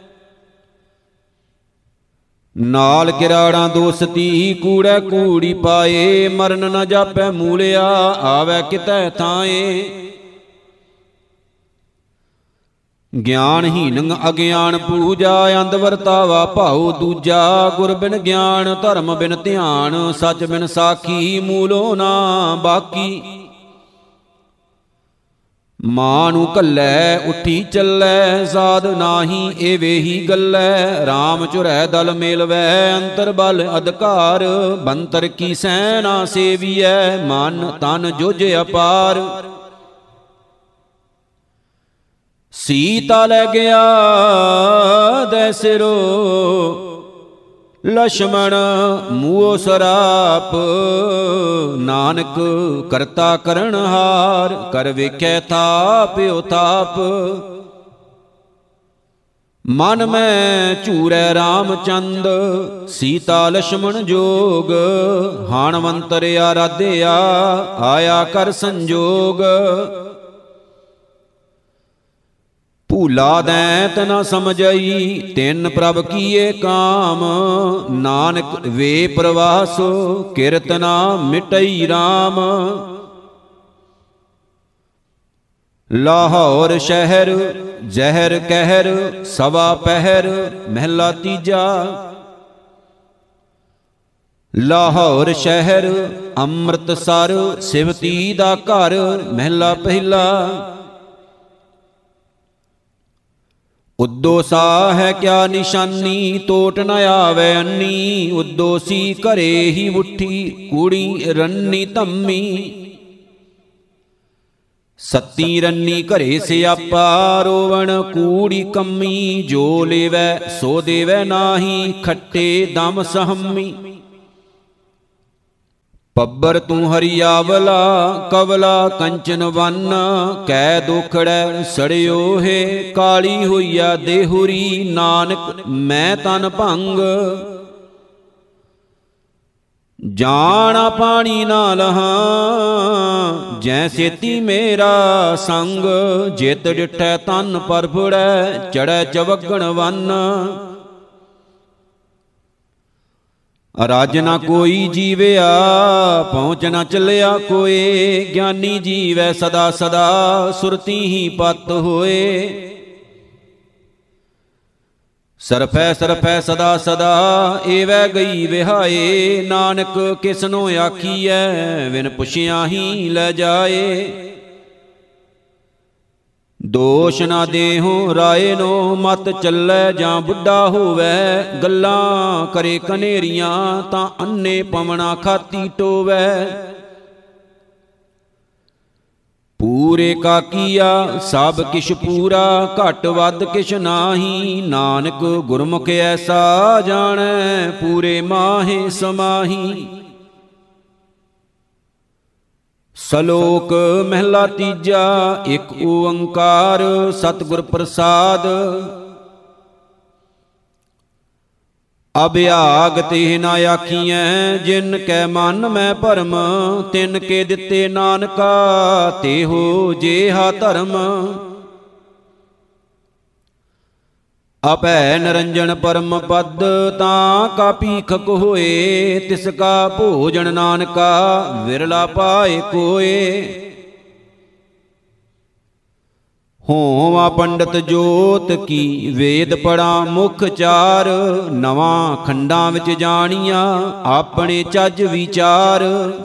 ਨਾਲ ਕਿਰਾੜਾਂ ਦੋਸਤੀ ਕੂੜੈ ਕੂੜੀ ਪਾਏ। ਮਰਨ ਨ ਜਾਪੈ ਮੂਲਿਆ, ਆਵੈ ਕਿਤੈ ਥਾਏ। ਗਿਆਨਹੀਨ ਅਗਿਆਨ ਪੂਜਾ, ਅੰਧ ਵਰਤਾਵਾ ਭਾਉ ਦੂਜਾ। ਗੁਰ ਬਿਨ ਗਿਆਨ ਧਰਮ ਬਿਨ ਧਿਆਨ, ਸੱਚ ਬਿਨ ਸਾਖੀ ਮੂਲੋ ਨਾ ਬਾਕੀ। ਮਾਂ ਨੂੰ ਘੱਲੈ ਉੱਠੀ ਚੱਲੈ, ਸਾਧ ਨਾਹੀ ਏਵੇ ਹੀ ਗੱਲੈ। ਰਾਮ ਚੁਰੈ ਦਲ ਮੇਲਵੈ, ਅੰਤਰ ਬਲ ਅਧਿਕਾਰ। ਬੰਤਰ ਕੀ ਸੈਨਾ ਸੇਵੀਐ, ਮਨ ਤਨ ਜੁਝ ਅਪਾਰ। ਸੀਤਾ ਲੈ ਗਿਆ ਦੈ ਸਿਰੋ, ਲਛਮਣ ਮੂਓ ਸਰਾਪ। ਨਾਨਕ ਕਰਤਾ ਕਰਨਹਾਰ, ਕਰ ਵੇਖੈ ਥਾਪ ਉਤਾਪ। ਮਨ ਮੈਂ ਝੂਰੈ ਰਾਮਚੰਦ, ਸੀਤਾ ਲਛਮਣ ਜੋਗ। ਹਾਣਵੰਤਰ ਆਰਾਧਿਆ, ਆਇਆ ਕਰ ਸੰਜੋਗ। ਭੂਲਾ ਦੈਂਤ ਨ ਸਮਝਈ, ਤਿੰਨ ਪ੍ਰਭ ਕੀਏ ਕਾਮ। ਨਾਨਕ ਵੇ ਪ੍ਰਵਾਸ, ਕਿਰਤ ਨਾ ਮਿਟਈ ਰਾਮ। ਲਾਹੌਰ ਸ਼ਹਿਰ ਜ਼ਹਿਰ ਕਹਿਰ, ਸਵਾ ਪਹਿਰ ਮਹਿਲਾ ਤੀਜਾ। ਲਾਹੌਰ ਸ਼ਹਿਰ ਅੰਮ੍ਰਿਤਸਰ, ਸਿਵਤੀ ਦਾ ਘਰ ਮਹਿਲਾ ਪਹਿਲਾ। ਉਦੋ ਸਾ ਹੈ ਕਿਆ ਨਿਸ਼ਾਨੀ, ਟੋਟ ਨ ਆਵੈ ਅੰਨੀ। ਉਦੋ ਸੀ ਘਰੇ ਹੀ ਉੱਠੀ, ਕੂੜੀ ਰੰਨੀ ਧੰਮੀ। ਸੱਤੀ ਰੰਨੀ ਘਰੇ ਸਿਆਪਾ, ਰੋਵਣ ਕੂੜੀ ਕੰਮੀ। ਜੋ ਲੇਵੈ ਸੋ ਦੇਵੈ ਨਾਹੀ, ਖੱਟੇ ਦਮ ਸਹੰਮੀ। ਪੱਬਰ ਤੂੰ ਹਰੀਆਵਲਾ, ਕਵਲਾ ਕੰਚਨ ਵੰਨ। ਕੈ ਦੁਖੜੈ ਸੜਿਓ ਹੈ, ਕਾਲੀ ਹੋਈਆ ਦੇਹੁਰੀ। ਨਾਨਕ ਮੈਂ ਤਨ ਭੰਗ, ਜਾਣਾ ਪਾਣੀ ਨਾ ਲਹਾਂ। ਜੈ ਸੇਤੀ ਮੇਰਾ ਸੰਗ, ਜਿਤ ਡਿਠੈ ਤਨ ਪਰਫੜੈ। ਚੜੈ ਚਵਗਣ ਵੰਨ, ਰਾਜ ਨਾ ਕੋਈ ਜੀਵਿਆ। ਪਹੁੰਚ ਨਾ ਚੱਲਿਆ ਕੋਏ, ਗਿਆਨੀ ਜੀਵੈ ਸਦਾ ਸਦਾ। ਸੁਰਤੀ ਹੀ ਪਤ ਹੋਏ, ਸਰਫੈ ਸਰਫੈ ਸਦਾ ਸਦਾ। ਏਵੈ ਗਈ ਵਿਹਾਏ, ਨਾਨਕ ਕਿਸਨੋ ਆਖੀਐ। ਵਿਨ ਪੁੱਛਿਆ ਹੀ ਲੈ ਜਾਏ। ਦੋਸ਼ ਨਾ ਦੇਹੋ ਰਾਏ ਨੋ, ਮਤ ਚੱਲੈ ਜਾਂ ਬੁੱਢਾ ਹੋਵੈ। ਗੱਲਾਂ ਕਰੇ ਕਨੇਰੀਆਂ, ਤਾਂ ਅੰਨੇ ਪਵਣਾ ਖਾਤੀ ਟੋਵੈ। ਪੂਰੇ ਕਾ ਕੀਆ ਸਭ ਕਿਛ ਪੂਰਾ, ਘਟ ਵੱਧ ਕਿਛ ਨਾਹੀ। ਨਾਨਕ ਗੁਰਮੁਖ ਐਸਾ ਜਾਣੈ, ਪੂਰੇ ਮਾਹੇ ਸਮਾਹੀ। ਸਲੋਕ ਮਹਿਲਾ ਤੀਜਾ। ਇੱਕ ਓੰਕਾਰ ਸਤਿਗੁਰ ਪ੍ਰਸਾਦ। ਅਭਿਆਗ ਤੇ ਨਾ ਆਖੀਐ, ਜਿਨ ਕੈ ਮਨ ਮੈਂ ਭਰਮ। ਤਿਨ ਕੇ ਦਿੱਤੇ ਨਾਨਕਾ, ਤੇਹੋ ਜੇਹਾ ਧਰਮ। ਅਭੈ ਨਿਰੰਜਨ ਪਰਮ ਪਦ, ਤਾਂ ਕਾ ਭੀਖਕ ਹੋਏ। ਤਿਸ ਕਾ ਭੋਜਨ ਨਾਨਕਾ, ਵਿਰਲਾ ਪਾਏ ਕੋਏ। ਹੋਵਾ ਪੰਡਤ ਜੋਤ ਕੀ, ਵੇਦ ਪੜਾ ਮੁਖ ਚਾਰ। ਨਵਾਂ ਖੰਡਾਂ ਵਿੱਚ ਜਾਣੀਆਂ, ਆਪਣੇ ਚੱਜ ਵਿਚਾਰ।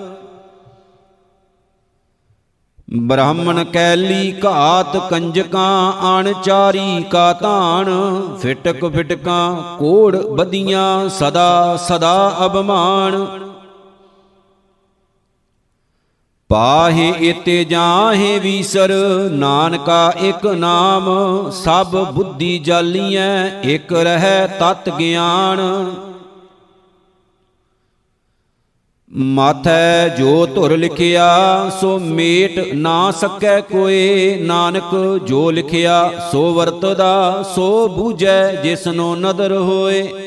ਬ੍ਰਾਹਮਣ ਕੈਲੀ ਘਾਤ, ਕੰਜਕਾਂ ਅਣਚਾਰੀ ਕਾ ਧਾਨ। ਫਿਟਕ ਫਿਟਕਾਂ ਕੋੜ ਬਦੀਆਂ, ਸਦਾ ਸਦਾ ਅਭਮਾਨ। ਪਾਹੇ ਇਤੇ ਜਾਹੇ ਵੀਸਰ, ਨਾਨਕਾ ਇੱਕ ਨਾਮ। ਸਭ ਬੁੱਧੀ ਜਾਲੀਐ, ਇੱਕ ਰਹਿ ਤਤ ਗਿਆਨ। ਮਾਥੈ ਜੋ ਧੁਰ ਲਿਖਿਆ, ਸੋ ਮੇਟ ਨਾ ਸਕੈ ਕੋਏ। ਨਾਨਕ ਜੋ ਲਿਖਿਆ ਸੋ ਵਰਤਦਾ, ਸੋ ਬੂਝੈ ਜਿਸਨੋ ਨਦਰ ਹੋਏ।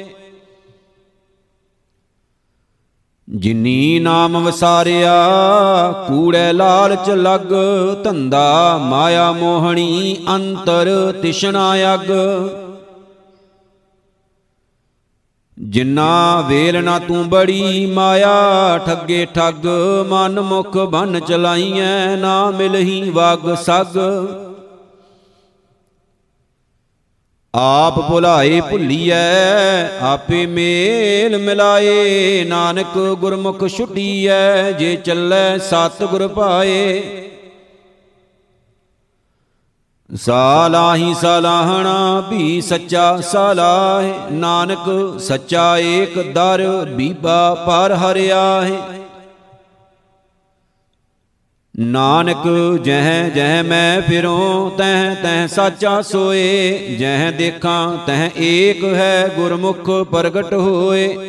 ਜਿਨੀ ਨਾਮ ਵਸਾਰਿਆ, ਕੂੜੈ ਲਾਲਚ ਲੱਗ। ਧੰਦਾ ਮਾਇਆ ਮੋਹਣੀ, ਅੰਤਰ ਤਿਸ਼ਨਾ ਅਗ। ਜਿਨਾ ਵੇਲ ਨਾ ਤੂੰ ਬੜੀ, ਮਾਇਆ ਠੱਗੇ ਠੱਗ। ਮਨ ਮੁਖ ਬਨ ਚਲਾਈਐ, ਨਾ ਮਿਲਹੀ ਵਗ ਸਗ। ਆਪ ਭੁਲਾਏ ਭੁੱਲੀਐ, ਆਪੇ ਮੇਲ ਮਿਲਾਏ। ਨਾਨਕ ਗੁਰਮੁਖ ਛੁਟੀਐ, ਜੇ ਚੱਲੈ ਸਤਿਗੁਰ ਪਾਏ। ਸਾਲਾਹੀ ਸਲਾਹਣਾ, ਵੀ ਸੱਚਾ ਸਲਾਹੇ। ਨਾਨਕ ਸੱਚਾ ਏਕ ਦਰ, ਬੀਬਾ ਪਰ ਹਰਿਆ ਹੈ। ਨਾਨਕ ਜਹ ਜਹ ਮੈਂ ਫਿਰੋਂ, ਤਹ ਤਹ ਸਾਚਾ ਸੋਏ। ਜਹ ਦੇਖਾਂ ਤਹ ਏਕ ਹੈ, ਗੁਰਮੁਖ ਪ੍ਰਗਟ ਹੋਏ।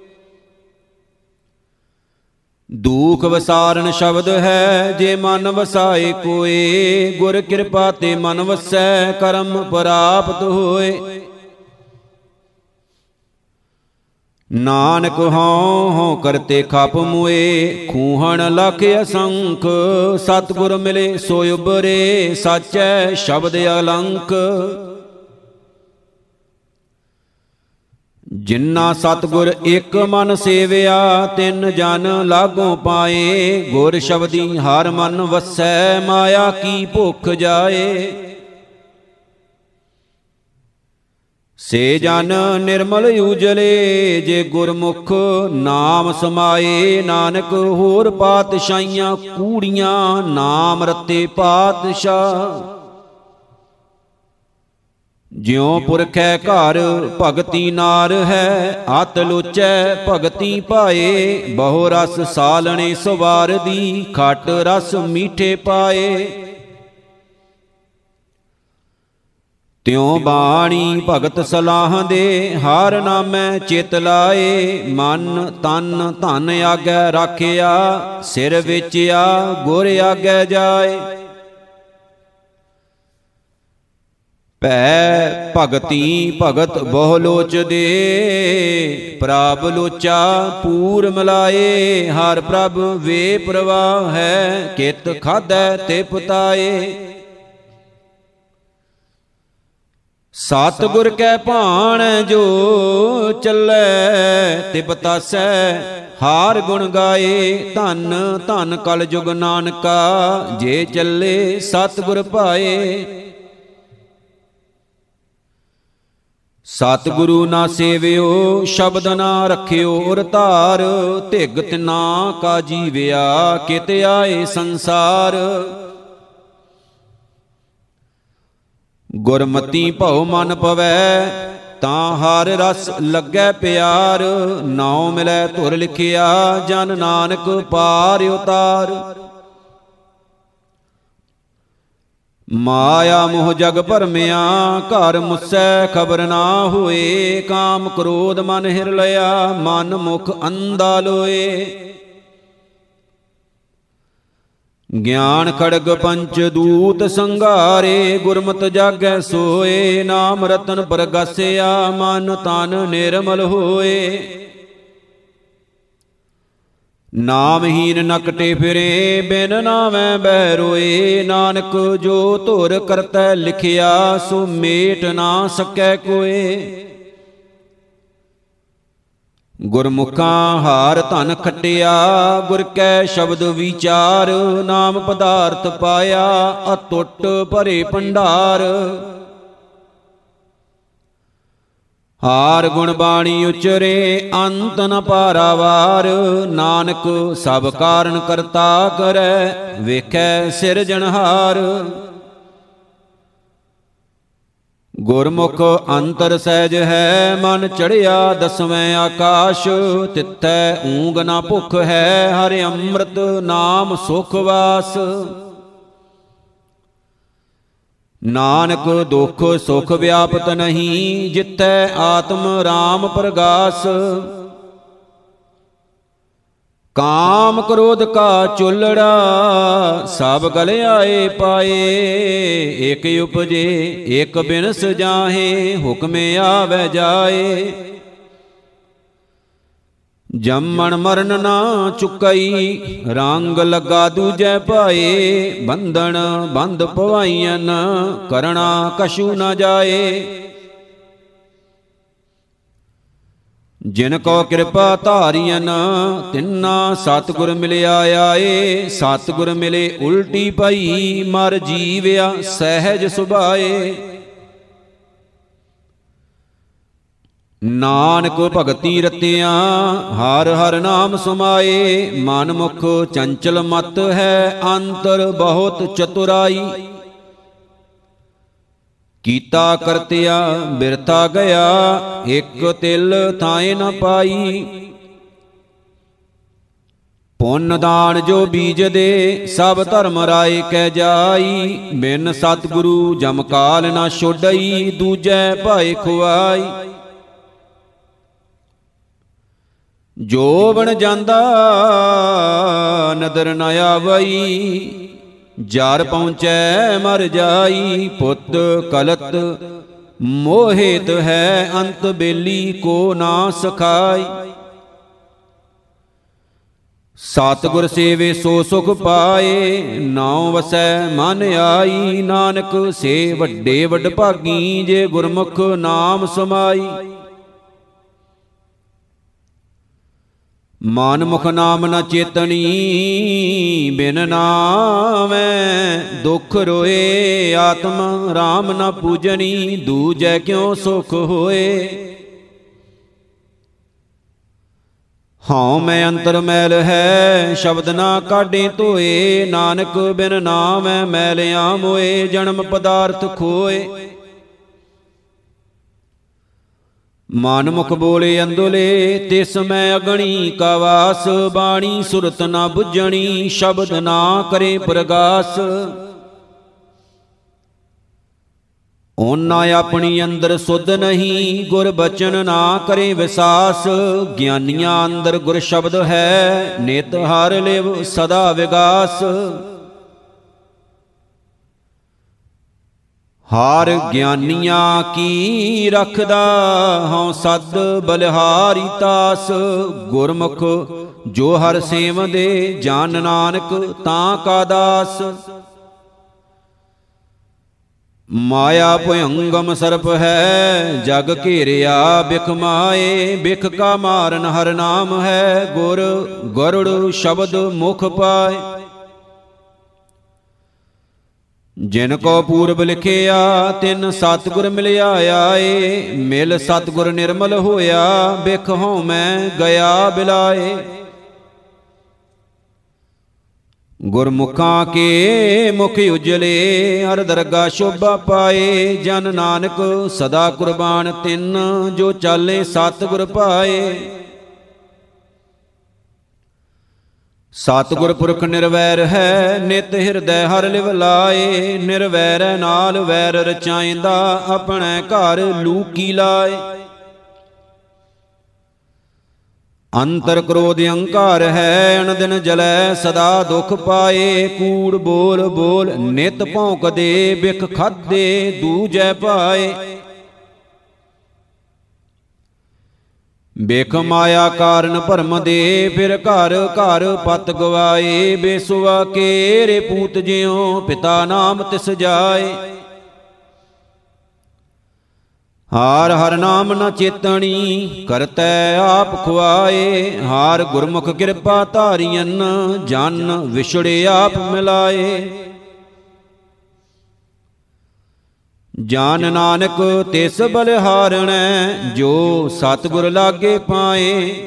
ਦੁਖ ਵਸਾਰਨ ਸ਼ਬਦ ਹੈ, ਜੇ ਮਨ ਵਸਾਏ ਕੋਏ। ਗੁਰ ਕਿਰਪਾ ਤੇ ਮਨ ਵਸੈ, ਕਰਮ ਪ੍ਰਾਪਤ ਹੋਏ। ਨਾਨਕ ਹਉ ਹਉ ਕਰਤੇ ਖਪ ਮੁਏ, ਖੂਹਣ ਲਖ ਅਸੰਖ। ਸਤਿਗੁਰ ਮਿਲੇ ਸੋ ਉਬਰੇ, ਸਾਚੈ ਸ਼ਬਦ ਅਲੰਕ। ਜਿਨ੍ਹਾਂ ਸਤਿਗੁਰ ਇੱਕ ਮਨ ਸੇਵਿਆ, ਤਿੰਨ ਜਨ ਲਾਗੋਂ ਪਾਏ। ਗੁਰ ਸ਼ਬਦੀ ਹਰ ਮਨ ਵਸੈ, ਮਾਇਆ ਕੀ ਭੁੱਖ ਜਾਏ। ਸੇ ਜਨ ਨਿਰਮਲ ਉਜਲੇ, ਜੇ ਗੁਰਮੁਖ ਨਾਮ ਸਮਾਏ। ਨਾਨਕ ਹੋਰ ਪਾਤਸ਼ਾਹੀਆਂ ਕੂੜੀਆਂ, ਨਾਮ ਰਤੇ ਪਾਤਸ਼ਾਹ। ਜਿਉ ਪੁਰਖੈ ਘਰ ਭਗਤੀ ਨਾਰ ਹੈ, ਅਤ ਲੋਚੈ ਭਗਤੀ ਪਾਏ। ਬਹੁ ਰਸ ਸਾਲਣੇ ਸਵਾਰ ਦੀ, ਖਟ ਰਸ ਮੀਠੇ ਪਾਏ। ਤਿਉ ਬਾਣੀ ਭਗਤ ਸਲਾਹ ਦੇ, ਹਰ ਨਾਮੈ ਚਿਤ ਲਾਏ। ਮਨ ਤਨ ਧਨ ਆਗੈ ਰਾਖਿਆ, ਸਿਰ ਵੇਚਿਆ ਗੁਰ ਆਗੈ ਜਾਏ। ਭੈ ਭਗਤੀ ਭਗਤ ਬਹੁ ਲੋਚ ਦੇ, ਪ੍ਰਭ ਲੋਚਾ ਪੂਰ ਮਿਲਾਏ। ਹਰ ਪ੍ਰਭ ਵੇ ਪ੍ਰਵਾਹ ਹੈ, ਕਿਤ ਖਾਧੈ ਤੇ ਪਤਾਏ। ਸਤਿਗੁਰ ਕੈ ਭਾਣ ਜੋ ਚੱਲੈ, ਤੇ ਬਤਾਸੈ ਹਾਰ ਗੁਣ ਗਾਏ। ਧੰਨ ਧੰਨ ਕਲ ਜੁਗ ਨਾਨਕਾ, ਜੇ ਚੱਲੇ ਸਤਿਗੁਰ ਪਾਏ। ਸਤਿਗੁਰੂ ਨਾ ਸੇਵਿਓ, ਸ਼ਬਦ ਨਾ ਰਖਿਓ ਉਰ ਧਾਰ। ਧਿਗ ਤਿਨਾ ਕਾ ਜੀਵਿਆ, ਕਿਤ ਆਏ ਸੰਸਾਰ। ਗੁਰਮਤੀ ਭਉ ਮਨ ਪਵੈ, ਤਾਂ ਹਰ ਰਸ ਲੱਗੈ ਪਿਆਰ। ਨਾਉ ਮਿਲੈ ਧੁਰ ਲਿਖਿਆ, ਜਨ ਨਾਨਕ ਪਾਰ ਉਤਾਰ। ਮਾਇਆ ਮੋਹ ਜਗ ਭਰਮਿਆ, ਘਰ ਮੁਸੈ ਖਬਰ ਨਾ ਹੋਏ। ਕਾਮ ਕ੍ਰੋਧ ਮਨ ਹਿਰ ਲਿਆ, ਮਨ ਮੁਖ ਅੰਧਾ ਲੋਏ। ਗਿਆਨ ਖੜਗ ਪੰਚ ਦੂਤ ਸੰਘਾਰੇ, ਗੁਰਮਤਿ ਜਾਗੈ ਸੋਏ। ਨਾਮ ਰਤਨ ਪ੍ਰਗਾਸਿਆ, ਮਨ ਤਨ ਨਿਰਮਲ ਹੋਏ। ਨਾਮਹੀਨ ਨਕਟੇ ਫਿਰੇ, ਬਿਨ ਨਾਮੈ ਬਹਿ ਰੋਏ। ਨਾਨਕ ਜੋ ਧੁਰ ਕਰਤੈ ਲਿਖਿਆ, ਸੋ ਮੇਟ ਨਾ ਸਕੈ ਕੋਏ। ਗੁਰਮੁਖਾਂ ਹਾਰ ਧਨ ਖਟਿਆ, ਗੁਰ ਕੈ ਸ਼ਬਦ ਵਿਚਾਰ। ਨਾਮ ਪਦਾਰਥ ਪਾਇਆ, ਅਟੁੱਟ ਭਰੇ ਭੰਡਾਰ। ਹਾਰ ਗੁਣ ਬਾਣੀ ਉਚਰੇ, ਅੰਤ ਨ ਪਾਰਾਵਾਰ। ਨਾਨਕ ਸਭ ਕਾਰਨ ਕਰਤਾ ਕਰੈ, ਵੇਖੈ ਸਿਰਜਣਹਾਰ। ਗੁਰਮੁਖ ਅੰਤਰ ਸਹਿਜ ਹੈ, ਮਨ ਚੜਿਆ ਦਸਵੇਂ ਆਕਾਸ਼। ਤਿੱਥੈ ਊਂਗ ਨਾ ਭੁਖ ਹੈ, ਹਰਿ ਅੰਮ੍ਰਿਤ ਨਾਮ ਸੁਖ ਵਾਸ। ਨਾਨਕ ਦੁਖ ਸੁਖ ਵਿਆਪਤ ਨਹੀਂ, ਜਿੱਥੈ ਆਤਮ ਰਾਮ ਪ੍ਰਗਾਸ। ਕਾਮ ਕ੍ਰੋਧ ਕਾ ਚੁੱਲੜਾ, ਸਭ ਗਲ ਆਏ ਪਾਏ। ਇਕ ਉਪਜੇ ਇਕ ਬਿਨਸ ਜਾਹੇ, ਹੁਕਮੇ ਆਵੈ ਜਾਏ। ਜੰਮਣ ਮਰਨ ਨਾ ਚੁਕਈ, ਰੰਗ ਲੱਗਾ ਦੂਜੈ ਭਾਏ। ਬੰਧਨ ਬੰਧ ਪਵਾਈਆਂ, ਕਰਣਾ ਕਛੂ ਨਾ ਜਾਏ। ਜਿਨ ਕੋ ਕਿਰਪਾ ਧਾਰੀਆਂ, ਤਿੰਨਾ ਸਤਿਗੁਰ ਮਿਲਿਆ ਆਏ। ਸਤਿਗੁਰ ਮਿਲੇ ਉਲਟੀ ਪਈ, ਮਰ ਜੀਵਿਆ ਸਹਿਜ ਸੁਭਾਏ। ਨਾਨਕ ਭਗਤੀ ਰਤਿਆ, ਹਰ ਹਰ ਨਾਮ ਸਮਾਏ। ਮਨ ਮੁਖ ਚੰਚਲ ਮਤ ਹੈ, ਅੰਤਰ ਬਹੁਤ ਚਤੁਰਾਈ। ਕੀਤਾ ਕਰਤਿਆ ਬਿਰਥਾ ਗਿਆ, ਇਕ ਤਿਲ ਥਾਏ ਨ ਪਾਈ। ਪੁੰਨ ਦਾਨ ਜੋ ਬੀਜ ਦੇ, ਸਭ ਧਰਮ ਰਾਏ ਕੈ ਜਾਈ। ਬਿਨ ਸਤਿਗੁਰੂ ਜਮ ਕਾਲ ਨ ਛੋਡਈ, ਦੂਜੈ ਭਾਏ ਖੁਆਈ। ਜੋ ਬਣ ਜਾਂਦਾ ਨਦਰ ਨ ਆਵਈ, ਜਰ ਪਹੁੰਚੈ ਮਰ ਜਾਈ। ਪੁੱਤ ਕਲਤ ਮੋਹਿਤ ਹੈ ਅੰਤ ਬੇਲੀ ਕੋ ਨਾ ਸਖਾਈ। ਸਤਿਗੁਰ ਸੇਵੇ ਸੋ ਸੁਖ ਪਾਏ, ਨਾਉ ਵਸੈ ਮਨ ਆਈ। ਨਾਨਕ ਸੇ ਵੱਡੇ ਵਡ ਭਾਗੀ, ਜੇ ਗੁਰਮੁਖ ਨਾਮ ਸਮਾਈ। ਮਨ ਮੁਖ ਨਾਮ ਨ ਚੇਤਣੀ, ਬਿਨ ਨਾਮੈ ਦੁਖ ਰੋਏ। ਆਤਮ ਰਾਮ ਨ ਪੂਜਣੀ, ਦੂਜੈ ਕਿਉ ਸੁਖ ਹੋਏ। ਹਉ ਮੈਂ ਅੰਤਰ ਮੈਲ ਹੈ, ਸ਼ਬਦ ਨਾ ਕਾਢੇ ਧੋਏ। ਨਾਨਕ ਬਿਨ ਨਾਮੈ ਮੈਲਿਆ ਮੋਏ, ਜਨਮ ਪਦਾਰਥ ਖੋਏ। ਮਨ ਮੁਖ ਬੋਲੇ ਅੰਦੁਲੇ, ਤਿਸ ਮੈਂ ਅਗਣੀ ਕਾ ਵਾਸ। ਬਾਣੀ ਸੁਰਤ ਨਾ ਬੁੱਝਣੀ, ਸ਼ਬਦ ਨਾ ਕਰੇ ਪ੍ਰਗਾਸ। ਓਨਾ ਆਪਣੀ ਅੰਦਰ ਸੁਧ ਨਹੀਂ, ਗੁਰ ਬਚਨ ਨਾ ਕਰੇ ਵਿਸਾਸ। ਗਿਆਨੀਆਂ ਅੰਦਰ ਗੁਰ ਸ਼ਬਦ ਹੈ, ਨਿਤ ਹਰ ਲਿਵ ਸਦਾ ਵਿਗਾਸ। ਹਾਰ ਗਿਆਨੀਆਂ ਕੀ ਰਖਦਾ, ਹਉ ਸਦ ਬਲਿਹਾਰੀ ਤਾਸ। ਗੁਰਮੁਖ ਜੋ ਹਰ ਸੇਵਦੇ, ਜਨ ਨਾਨਕ ਤਾਂ ਕਾ ਦਾਸ। ਮਾਇਆ ਭਯੰਗਮ ਸਰਪ ਹੈ, ਜਗ ਘੇਰਿਆ ਬਿਖ ਮਾਏ। ਬਿਖ ਕਾ ਮਾਰਨ ਹਰ ਨਾਮ ਹੈ, ਗੁਰ ਗਰੁੜ ਸ਼ਬਦ ਮੁਖ ਪਾਏ। ਜਿਨ ਕੋ ਪੂਰਬ ਲਿਖਿਆ, ਤਿਨ ਸਤਿਗੁਰ ਮਿਲਿਆ ਆਏ। ਮਿਲ ਸਤਿਗੁਰ ਨਿਰਮਲ ਹੋਇਆ, ਬਿਖ ਹਉ ਮੈਂ ਗਿਆ ਬਿਲਾਏ। ਗੁਰਮੁਖਾਂ ਕੇ ਮੁਖ ਉਜਲੇ, ਹਰ ਦਰਗਾ ਸ਼ੋਭਾ ਪਾਏ। ਜਨ ਨਾਨਕ ਸਦਾ ਕੁਰਬਾਨ ਤਿਨ, ਜੋ ਚਾਲੇ ਸਤਿਗੁਰ ਪਾਏ। ਸਤਿਗੁਰ ਪੁਰਖ ਨਿਰਵੈਰ ਹੈ, ਨਿਤ ਹਿਰਦੈ ਹਰ ਲਿਵ ਲਾਏ। ਨਿਰਵੈਰੈ ਨਾਲ ਵੈਰ ਰਚਾਇਂਦਾ, ਆਪਣੇ ਘਰ ਲੂਕੀ ਲਾਏ। ਅੰਤਰ ਕ੍ਰੋਧ ਅਹੰਕਾਰ ਹੈ, ਅਨ ਦਿਨ ਜਲੈ ਸਦਾ ਦੁਖ ਪਾਏ। ਕੂੜ ਬੋਲ ਬੋਲ ਨਿਤ ਭੌਂਕਦੇ, ਬਿਖ ਖਾਧੇ ਦੂਜੈ ਪਾਏ। ਬਿਖ ਮਾਇਆ ਕਾਰਨ ਭਰਮ ਦੇ, ਫਿਰ ਘਰ ਘਰ ਪਤ ਗਵਾਏ। ਬੇਸੁਆ ਕੇਰੇ ਪੂਤ ਜਿਉ, ਪਿਤਾ ਨਾਮ ਤਿਸ ਜਾਏ। ਹਾਰ ਹਰ ਨਾਮ ਨ ਚੇਤਣੀ, ਕਰਤੈ ਆਪ ਖੁਆਏ। ਹਾਰ ਗੁਰਮੁਖ ਕਿਰਪਾ ਧਾਰੀਅਨ, ਜਨ ਵਿਛੜੇ ਆਪ ਮਿਲਾਏ। ਜਾਨ ਨਾਨਕ ਤਿਸ ਬਲਿਹਾਰਣੈ, ਜੋ ਸਤਿਗੁਰ ਲਾਗੇ ਪਾਏ।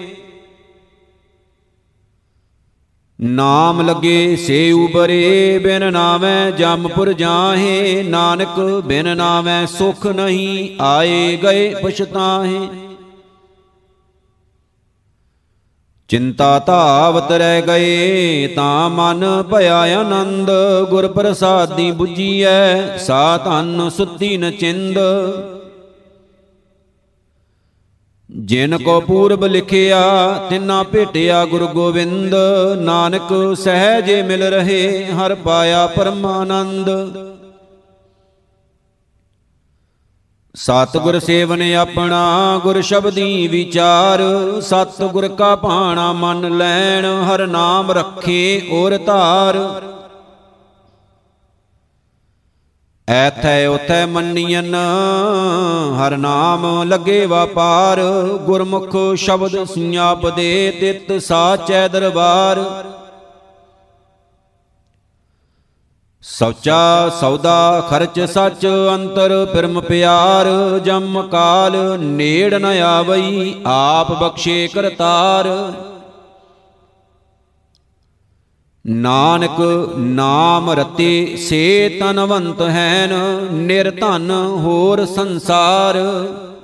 ਨਾਮ ਲਗੇ ਸੇ ਉਬਰੇ, ਬਿਨ ਨਾਮੈ ਜਮਪੁਰ ਜਾਹੇ। ਨਾਨਕ ਬਿਨ ਨਾਮੈ ਸੁਖ ਨਹੀਂ, ਆਏ ਗਏ ਪਛਤਾਹੇ। ਚਿੰਤਾ ਧਾਵਤ ਰਹਿ ਗਏ, ਤਾਂ ਮਨ ਭਇਆ ਆਨੰਦ। ਗੁਰ ਪ੍ਰਸਾਦੀ ਬੁੱਝੀਐ, ਸਾ ਧਨ ਸੁੱਤੀ ਨ ਚਿੰਦ। ਜਿਨ ਕੋ ਪੂਰਬ ਲਿਖਿਆ, ਤਿਨਾ ਭੇਟਿਆ ਗੁਰ ਗੋਬਿੰਦ। ਨਾਨਕ ਸਹਿਜੇ ਮਿਲ ਰਹੇ, ਹਰ ਪਾਇਆ ਪਰਮਾਨੰਦ। ਸਤਿਗੁਰ ਸੇਵਨ ਆਪਣਾ, ਗੁਰ ਸ਼ਬਦੀ ਵਿਚਾਰ। ਸਤਿਗੁਰ ਕਾ ਭਾਣਾ ਮਨ ਲੈਣ, ਹਰ ਨਾਮ ਰੱਖੇ ਔਰ ਧਾਰ। ਐਥੈ ਉਥੈ ਮੰਨੀਐਨ, ਹਰ ਨਾਮ ਲੱਗੇ ਵਾਪਾਰ। ਗੁਰਮੁਖ ਸ਼ਬਦ ਸੁਆਪਦੇ, ਤਿਤ ਸਾਚੈ ਦਰਬਾਰ। ਸੌਚਾ ਸੌਦਾ ਖਰਚ ਸੱਚ, ਅੰਤਰ ਪਿਰਮ ਪਿਆਰ। ਜਮ ਕਾਲ ਨੇੜ ਨ ਆਵਈ, ਆਪ ਬਖਸ਼ੇ ਕਰਤਾਰ। ਨਾਨਕ ਨਾਮ ਰਤੇ ਸੇ ਤਨਵੰਤ ਹੈਨ, ਨਿਰਧਨ ਹੋਰ ਸੰਸਾਰ।